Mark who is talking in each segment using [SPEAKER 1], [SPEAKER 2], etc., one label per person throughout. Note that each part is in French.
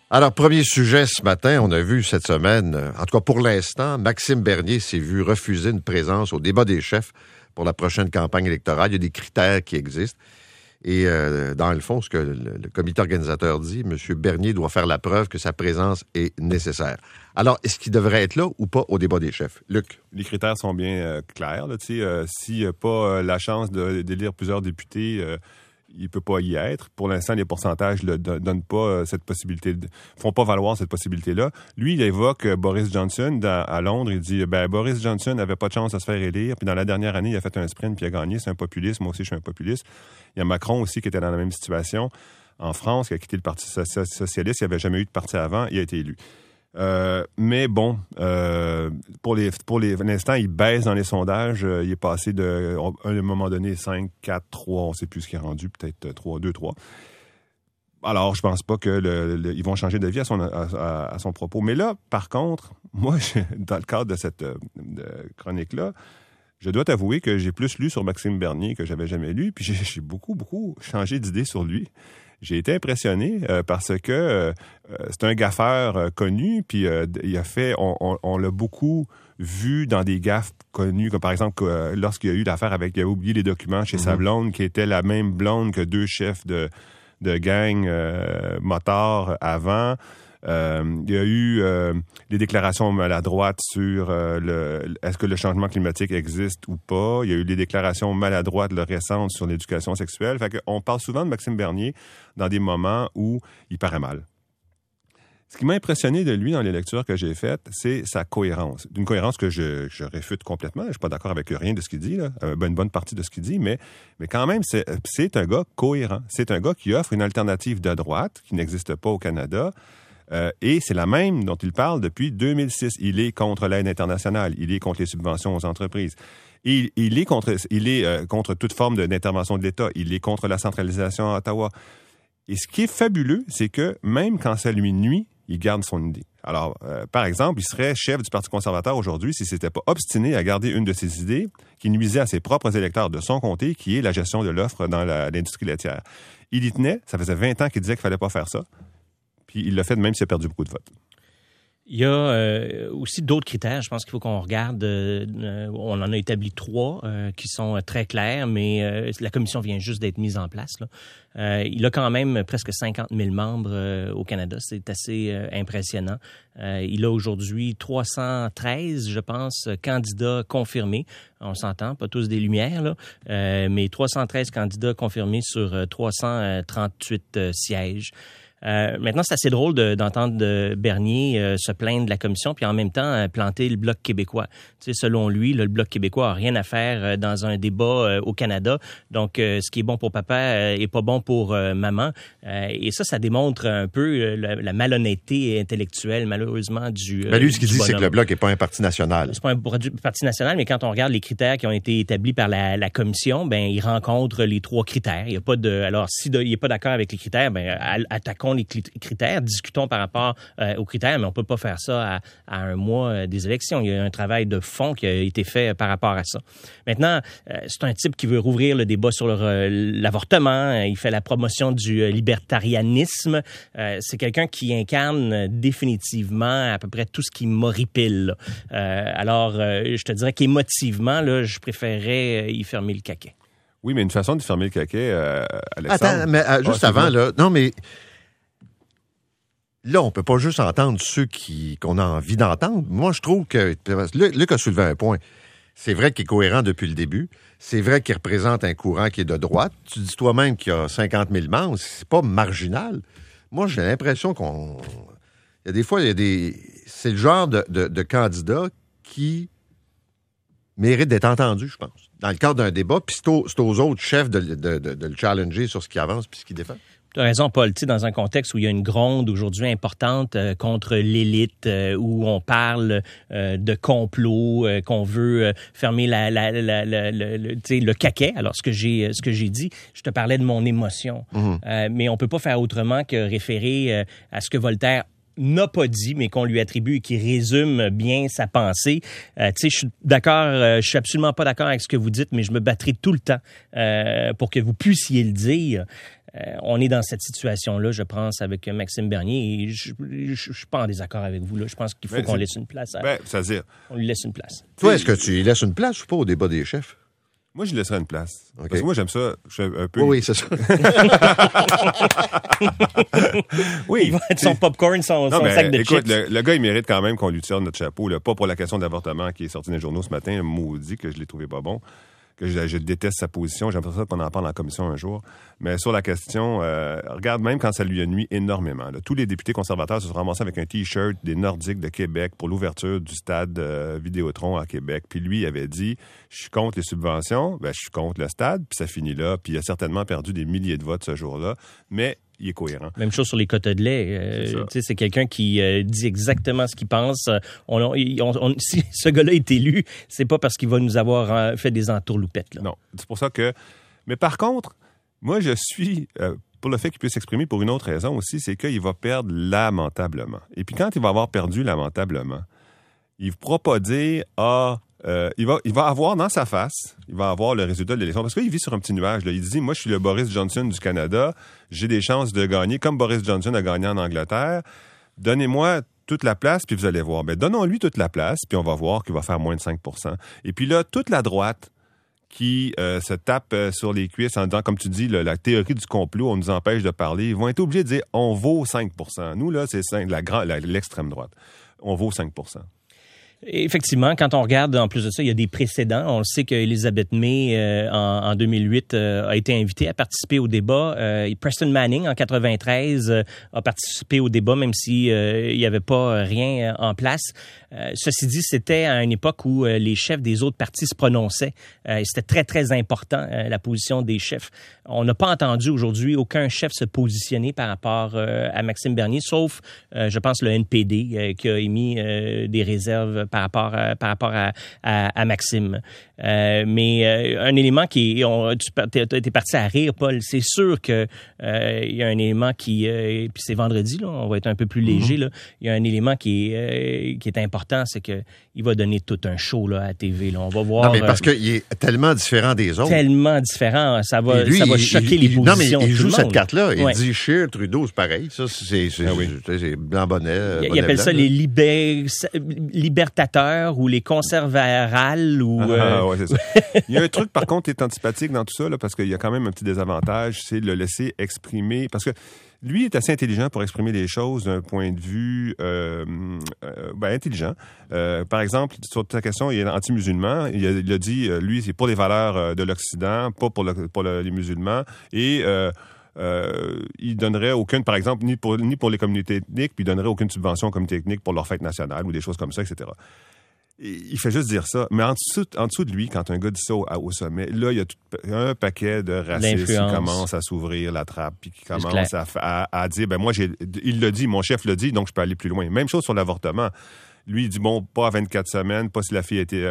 [SPEAKER 1] Alors, premier sujet ce matin, on a vu cette semaine, en tout cas pour l'instant, Maxime Bernier s'est vu refuser une présence au débat des chefs pour la prochaine campagne électorale. Il y a des critères qui existent. Et dans le fond, ce que le comité organisateur dit, M. Bernier doit faire la preuve que sa présence est nécessaire. Alors, est-ce qu'il devrait être là ou pas au débat des chefs? Luc?
[SPEAKER 2] Les critères sont bien clairs. S'il n'a pas la chance d'élire plusieurs députés, il ne peut pas y être. Pour l'instant, les pourcentages ne donnent pas cette possibilité, font pas valoir cette possibilité-là. Lui, il évoque Boris Johnson à Londres. Il dit, Boris Johnson n'avait pas de chance de se faire élire. Puis dans la dernière année, il a fait un sprint puis il a gagné. C'est un populiste. Moi aussi, je suis un populiste. Il y a Macron aussi qui était dans la même situation. En France, qui a quitté le Parti socialiste. Il n'y avait jamais eu de parti avant. Il a été élu. Mais bon, pour l'instant, il baisse dans les sondages. Il est passé à un moment donné 5, 4, 3, on ne sait plus ce qu'il est rendu, peut-être 3, 2, 3. Alors, je pense pas que ils vont changer d'avis à son propos. Mais là, par contre, moi, dans le cadre de cette chronique-là, je dois t'avouer que j'ai plus lu sur Maxime Bernier que j'avais jamais lu, puis j'ai beaucoup, beaucoup changé d'idée sur lui. J'ai été impressionné parce que c'est un gaffeur connu, puis il a fait, on l'a beaucoup vu dans des gaffes connues, comme par exemple lorsqu'il y a eu l'affaire avec, il a oublié les documents chez sa blonde, qui était la même blonde que deux chefs de gang motards avant. Il y a eu des déclarations maladroites sur est-ce que le changement climatique existe ou pas. Il y a eu des déclarations maladroites récentes sur l'éducation sexuelle. Fait qu'on parle souvent de Maxime Bernier dans des moments où il paraît mal. Ce qui m'a impressionné de lui dans les lectures que j'ai faites, c'est sa cohérence. Une cohérence que je réfute complètement. Je suis pas d'accord avec rien de ce qu'il dit, là. Une bonne partie de ce qu'il dit, mais quand même, c'est un gars cohérent. C'est un gars qui offre une alternative de droite qui n'existe pas au Canada. Et c'est la même dont il parle depuis 2006. Il est contre l'aide internationale. Il est contre les subventions aux entreprises. Il est contre toute forme d'intervention de l'État. Il est contre la centralisation à Ottawa. Et ce qui est fabuleux, c'est que même quand ça lui nuit, il garde son idée. Alors, par exemple, il serait chef du Parti conservateur aujourd'hui s'il ne s'était pas obstiné à garder une de ses idées qui nuisait à ses propres électeurs de son comté, qui est la gestion de l'offre dans l'industrie laitière. Il y tenait. Ça faisait 20 ans qu'il disait qu'il ne fallait pas faire ça. Puis il l'a fait de même s'il a perdu beaucoup de votes.
[SPEAKER 3] Il y a aussi d'autres critères, je pense qu'il faut qu'on regarde. On en a établi 3 qui sont très clairs, mais la commission vient juste d'être mise en place, là. Il a quand même presque 50 000 membres au Canada. C'est assez impressionnant. Il a aujourd'hui 313, je pense, candidats confirmés. On s'entend, pas tous des lumières, là, mais 313 candidats confirmés sur 338 sièges. Maintenant, c'est assez drôle d'entendre Bernier se plaindre de la commission, puis en même temps planter le Bloc québécois. Tu sais, selon lui, le Bloc québécois a rien à faire dans un débat au Canada. Donc, ce qui est bon pour papa est pas bon pour maman. Et ça démontre un peu la malhonnêteté intellectuelle, malheureusement, du
[SPEAKER 1] lui, ce qu'il dit,
[SPEAKER 3] bonhomme.
[SPEAKER 1] c'est que le Bloc n'est pas un parti national.
[SPEAKER 3] C'est pas un parti national, mais quand on regarde les critères qui ont été établis par la commission, ben il rencontre les 3 critères. Il y a pas de. Alors, s'il n'est pas d'accord avec les critères, ben attaquons les critères, discutons par rapport aux critères, mais on peut pas faire ça à un mois des élections. Il y a un travail de fond qui a été fait par rapport à ça. Maintenant, c'est un type qui veut rouvrir le débat sur l'avortement. Il fait la promotion du libertarianisme. C'est quelqu'un qui incarne définitivement à peu près tout ce qui m'horripile. Alors, je te dirais qu'émotivement, là, je préférerais y fermer le caquet.
[SPEAKER 2] Oui, mais une façon de fermer le caquet, Alexandre...
[SPEAKER 1] Attends, mais juste avant, là... Non, mais... Là, on peut pas juste entendre ceux qu'on a envie d'entendre. Moi, je trouve que... Luc a soulevé un point. C'est vrai qu'il est cohérent depuis le début. C'est vrai qu'il représente un courant qui est de droite. Tu dis toi-même qu'il y a 50 000 membres. C'est pas marginal. Moi, j'ai l'impression il y a des fois, c'est le genre de candidat qui mérite d'être entendu, je pense, dans le cadre d'un débat. Puis c'est aux autres chefs de le challenger sur ce qui avance puis ce qui défend.
[SPEAKER 3] Tu as raison, Paul. Tu sais, dans un contexte où il y a une gronde aujourd'hui importante contre l'élite, où on parle de complot, qu'on veut fermer le caquet. Alors, ce que j'ai dit, je te parlais de mon émotion. Mais on peut pas faire autrement que référer à ce que Voltaire n'a pas dit, mais qu'on lui attribue et qui résume bien sa pensée. Tu sais, je suis d'accord, je suis absolument pas d'accord avec ce que vous dites, mais je me battrai tout le temps pour que vous puissiez le dire. On est dans cette situation-là, je pense, avec Maxime Bernier, et je suis pas en désaccord avec vous. Là. Je pense qu'il faut qu'on laisse une place.
[SPEAKER 2] C'est-à-dire...
[SPEAKER 3] On lui laisse une place.
[SPEAKER 1] Toi, est-ce que tu lui laisses une place ou pas au débat des chefs?
[SPEAKER 2] Moi, je lui laisserais une place.
[SPEAKER 1] Okay.
[SPEAKER 2] Parce que moi, j'aime ça. Je suis un peu...
[SPEAKER 1] Oui, c'est ça.
[SPEAKER 3] Oui, il va être son popcorn, son sac de
[SPEAKER 2] écoute,
[SPEAKER 3] chips.
[SPEAKER 2] Le gars, il mérite quand même qu'on lui tire notre chapeau. Là. Pas pour la question d'avortement qui est sortie dans les journaux ce matin, maudit que je l'ai trouvé pas bon. Que je déteste sa position. J'aimerais ça qu'on en parle en commission un jour. Mais sur la question, regarde, même quand ça lui a nuit énormément. Là, tous les députés conservateurs se sont ramassés avec un T-shirt des Nordiques de Québec pour l'ouverture du stade Vidéotron à Québec. Puis lui, il avait dit, je suis contre les subventions, je suis contre le stade, puis ça finit là. Puis il a certainement perdu des milliers de votes ce jour-là. Mais il est cohérent.
[SPEAKER 3] Même chose sur les quotas de lait. C'est quelqu'un qui dit exactement ce qu'il pense. Si ce gars-là est élu, c'est pas parce qu'il va nous avoir fait des entourloupettes. Là.
[SPEAKER 2] Non, c'est pour ça que... Mais par contre, moi, je suis... pour le fait qu'il puisse s'exprimer pour une autre raison aussi, c'est qu'il va perdre lamentablement. Et puis quand il va avoir perdu lamentablement, il ne pourra pas dire « il va avoir dans sa face, il va avoir le résultat de l'élection. Parce qu'il vit sur un petit nuage. Là. Il dit, moi, je suis le Boris Johnson du Canada. J'ai des chances de gagner comme Boris Johnson a gagné en Angleterre. Donnez-moi toute la place, puis vous allez voir. Donnons-lui toute la place, puis on va voir qu'il va faire moins de 5 %. Et puis là, toute la droite qui se tape sur les cuisses en disant, comme tu dis, la théorie du complot, on nous empêche de parler, ils vont être obligés de dire, on vaut 5 %. Nous, là, c'est l'extrême droite. On vaut 5 %.
[SPEAKER 3] Effectivement, quand on regarde, en plus de ça, il y a des précédents. On le sait qu'Elizabeth May, en 2008, a été invitée à participer au débat. Preston Manning, en 93, a participé au débat, même si il n'y avait pas rien en place. Ceci dit, c'était à une époque où les chefs des autres partis se prononçaient. C'était très, très important, la position des chefs. On n'a pas entendu aujourd'hui aucun chef se positionner par rapport à Maxime Bernier, sauf, je pense, le NPD qui a émis des réserves par rapport à Maxime. Mais un élément qui tu es parti à rire, Paul. C'est sûr que il y a un élément qui puis c'est vendredi là, on va être un peu plus léger là. Il y a un élément qui est important, c'est que il va donner tout un show là à la TV là. On va voir.
[SPEAKER 1] Non mais parce qu'il est tellement différent des autres.
[SPEAKER 3] Tellement différent, ça va choquer les positions.
[SPEAKER 1] Non mais il joue cette carte là.
[SPEAKER 3] Ouais.
[SPEAKER 1] Il dit Scheer, Trudeau, c'est pareil. Ça c'est blanc bonnet.
[SPEAKER 3] Il appelle ça les libertateurs ou les conservarales ou.
[SPEAKER 2] Ouais, c'est ça. Il y a un truc, par contre, qui est antipathique dans tout ça, là, parce qu'il y a quand même un petit désavantage, c'est de le laisser exprimer. Parce que lui est assez intelligent pour exprimer les choses d'un point de vue intelligent. Par exemple, sur ta question, il est anti-musulman. Il a dit, lui, c'est pour les valeurs de l'Occident, pas pour les musulmans. Et il donnerait aucune, par exemple, ni pour les communautés ethniques, puis il donnerait aucune subvention aux communautés ethniques pour leur fête nationale ou des choses comme ça, etc. Il fait juste dire ça. Mais en dessous de lui, quand un gars dit ça au sommet, là, il y a un paquet de racistes qui commencent à s'ouvrir la trappe, puis qui commencent à dire, moi, il l'a dit, mon chef l'a dit, donc je peux aller plus loin. Même chose sur l'avortement. Lui, il dit, pas à 24 semaines, pas si la fille était...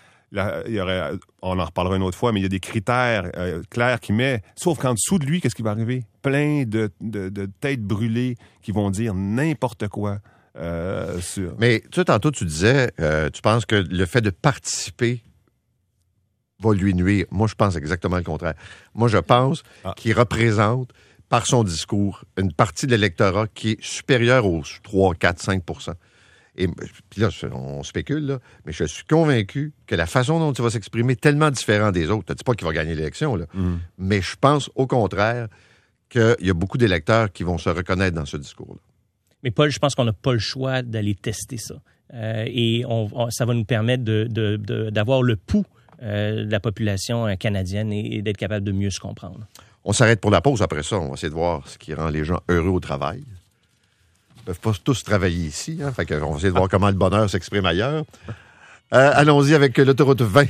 [SPEAKER 2] on en reparlera une autre fois, mais il y a des critères clairs qu'il met. Sauf qu'en dessous de lui, qu'est-ce qui va arriver? Plein de têtes brûlées qui vont dire n'importe quoi.
[SPEAKER 1] Mais tu sais, tantôt, tu disais, tu penses que le fait de participer va lui nuire. Moi, je pense exactement le contraire. Moi, je pense qu'il représente, par son discours, une partie de l'électorat qui est supérieure aux 3, 4, 5 %. Et puis là, on spécule, là, mais je suis convaincu que la façon dont il va s'exprimer est tellement différente des autres. Je ne dis pas qu'il va gagner l'élection, là, mais je pense au contraire qu'il y a beaucoup d'électeurs qui vont se reconnaître dans ce discours-là.
[SPEAKER 3] Mais Paul, je pense qu'on n'a pas le choix d'aller tester ça. Et ça va nous permettre d'avoir le pouls de la population canadienne et d'être capable de mieux se comprendre. On
[SPEAKER 1] s'arrête pour la pause après ça. On va essayer de voir ce qui rend les gens heureux au travail. Ils ne peuvent pas tous travailler ici. Fait qu'on va essayer de voir comment le bonheur s'exprime ailleurs. Allons-y avec l'autoroute 20.